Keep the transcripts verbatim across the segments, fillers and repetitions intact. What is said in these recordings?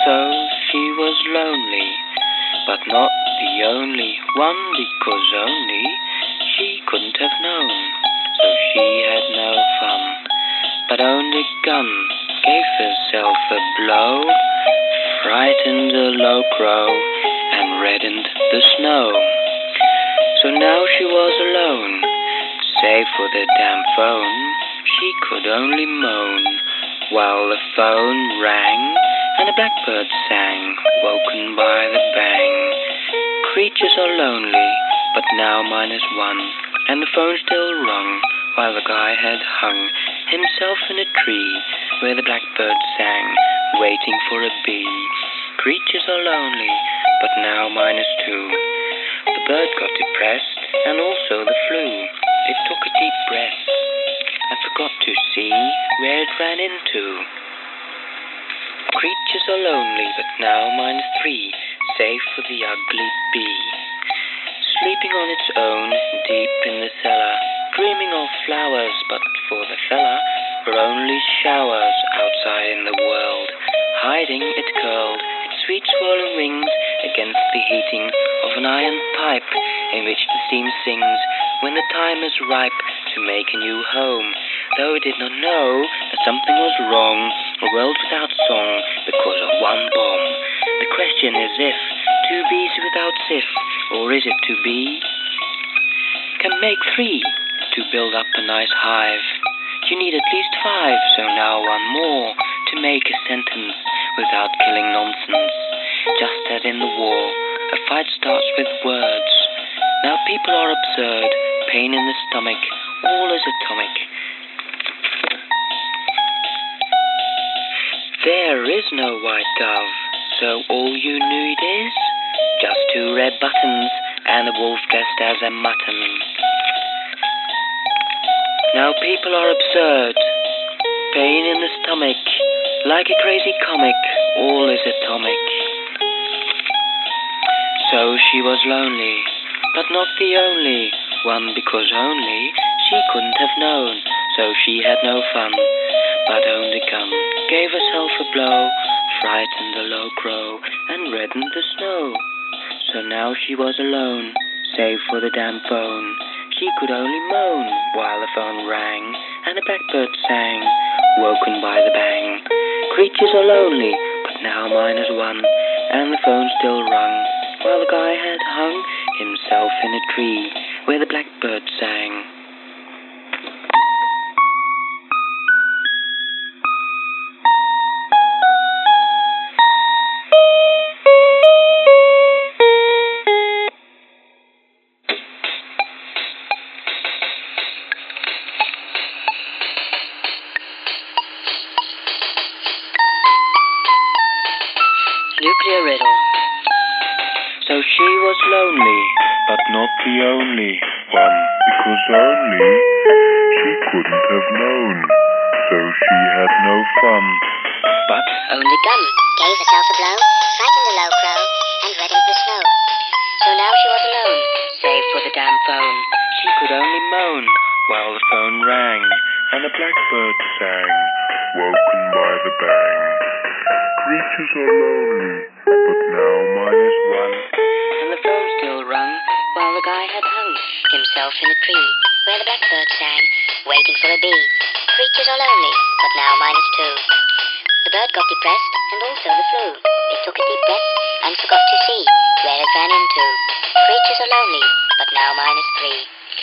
So she was lonely, but not the only one, because only she couldn't have known. So she had no fun, but owned a gun, gave herself a blow, frightened a low crow, and reddened the snow. So now she was alone, save for the damn phone. She could only moan, while the phone rang, and a blackbird sang, woken by the bang. Creatures are lonely, but now minus one, and the phone still rung, while the guy had hung himself in a tree, where the blackbird sang, waiting for a bee. Creatures are lonely, but now minus two. The bird got depressed, and also the flu. It took a deep breath, and forgot to see where it ran into. Creatures are lonely, but now minus three, save for the ugly bee. Sleeping on its own, deep in the cellar, dreaming of flowers, but for the fella, were only showers outside in the world. Hiding, it curled its sweet swollen wings against the heating of an iron pipe, in which the steam sings when the time is ripe to make a new home, though it did not know that something was wrong, a world without song, because of one bomb. The question is if two bees without sif, or is it to be? Can make three to build up a nice hive. You need at least five, so now one more to make a sentence without killing nonsense. Just as in the war, a fight starts with words. Now people are absurd, pain in the stomach, all is atomic. There is no white dove, so all you need is just two red buttons and a wolf dressed as a mutton. Now people are absurd, pain in the stomach, like a crazy comic, all is atomic. So she was lonely, but not the only one, because only she couldn't have known. So she had no fun, but owned a gun, gave herself a blow, frightened a low crow, and reddened the snow. So now she was alone, save for the damn phone. She could only moan, while the phone rang, and a blackbird sang, woken by the bang. Creatures are lonely, but now minus one, and the phone still rung, while the guy had hung himself in a tree, where the blackbird sang. Nuclear riddle. So she was lonely, but not the only one, because only she couldn't have known. So she had no fun, but owned a gun, gave herself a blow, frightened a low crow, and reddened the snow. So now she was alone, save for the damn phone. She could only moan, while the phone rang, and a blackbird sang, woken by the bang. Creatures are lonely, but now minus one, and the phone still rung, while the guy had hung himself in a tree, where the blackbird sang, waiting for a bee. Creatures are lonely, but now minus two. The bird got depressed, and also the flu. It took a deep breath, and forgot to see where it ran into. Creatures are lonely, but now minus three.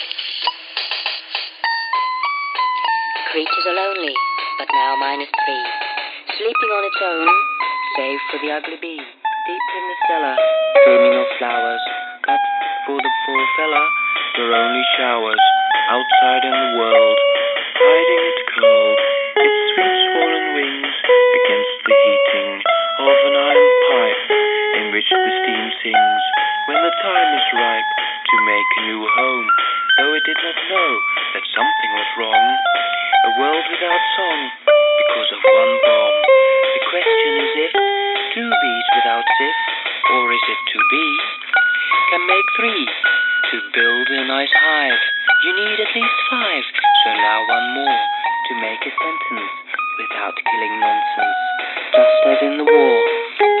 Creatures are lonely, but now minus three. Sleeping on its own, save for the ugly bee, deep in the cellar, dreaming of flowers, but for the poor fella, were only showers, outside in the world, hiding it cold, its sweet swollen wings against the heating of an iron pipe, in which the steam sings when the time is ripe to make a new home, though it did not know that something was wrong, a world without song, because of one bomb. The question is if two bees without sif, or is it to be, can make three to build a nice hive. You need at least five, so now one more to make a sentence without killing nonsense. Just as in the war,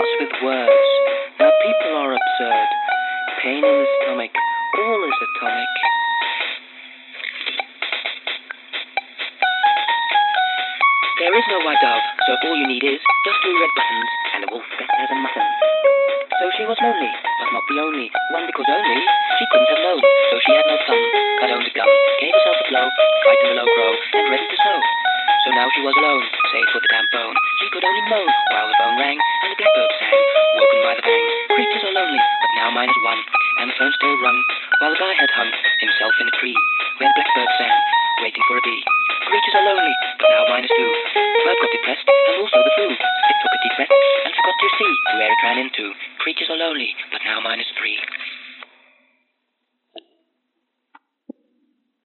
us with words. Now people are absurd. Pain in the stomach, all is atomic. There is no white dove, so all you need is just two red buttons and a wolf better than mutton. So she was lonely, but not the only one, because only she couldn't have known. So she had no fun, but owned a gun, gave herself a blow, frightened the low crow, and ready to snow. So now she was alone, save for the damp bone. She could only moan while the phone rang and the blackbird sang, woken by the bang. Creatures are lonely, but now minus one, and the phone still rung, while the guy had hung himself in a tree where the blackbird sang, waiting for a bee. Creatures are lonely, but now minus two. The bird got depressed, and also the flu. It took a deep breath, and forgot to see where it ran into. Creatures are lonely, but now minus three.